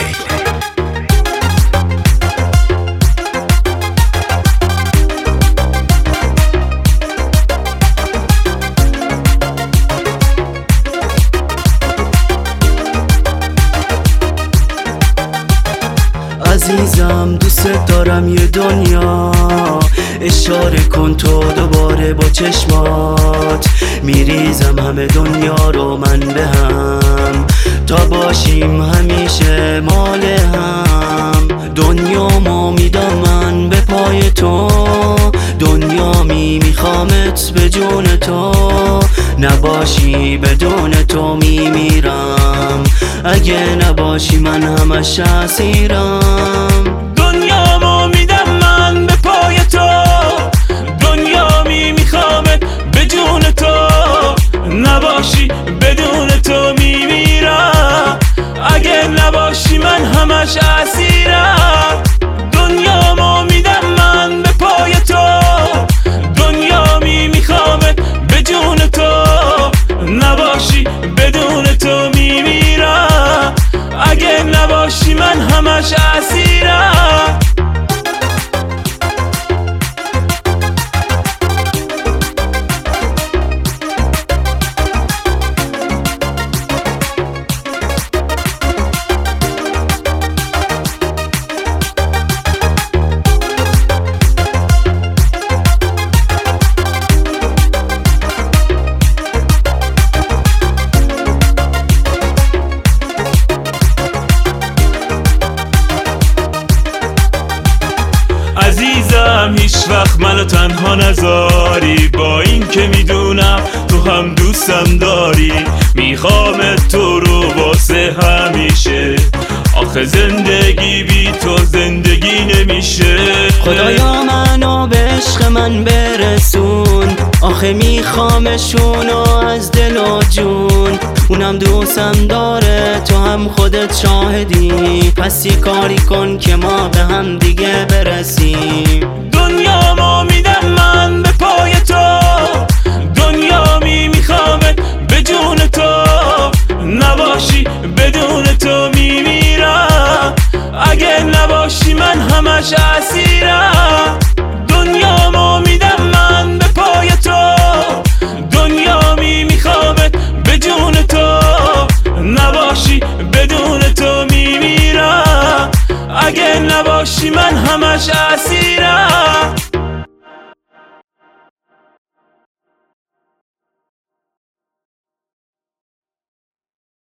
عزیزم دوست دارم یه دنیا، اشاره کن تو دوباره با چشمات. میریزم همه دنیا رو من به هم، تا باشیم همیشه مال هم. دنیامو میدم من به پای تو، دنیا میخوامت به جون تو. نباشی بدون تو میمیرم، اگه نباشی من همش اسیرم. دنیامو میدم من به پای تو، دنیا میخوامت به جون تو. نباشی بدون تو میمیرم، اگه نباشی من همش اسیرم. دنیامو میدم من به پای تو، دنیا میخوامت به جون تو. نباشی بدون تو میمیرم، اگه نباشی من همش اسیرم. عزیزم هیچ وقت منو تنها نذاری، با این که میدونم تو هم دوستم داری. میخوام تو رو واسه همیشه، آخه زندگی بی تو زندگی نمیشه. خدایا منو به عشق من برسون، آخه میخوامشونو از دل و جون. اونم دوستم داره تو هم خودت شاهدی، پس یه کاری کن که ما به هم دیگه برسیم. دنیامو میدم من به پای تو، دنیا میخوامت به جون تو. نباشی بدون تو میمیرم، اگه نباشی من همش اسیرم. دنیامو میدم من به پای تو، دنیا میخوامت به جون تو. نباشی بدون تو میمیرم، اگه نباشی من همش اسیرم.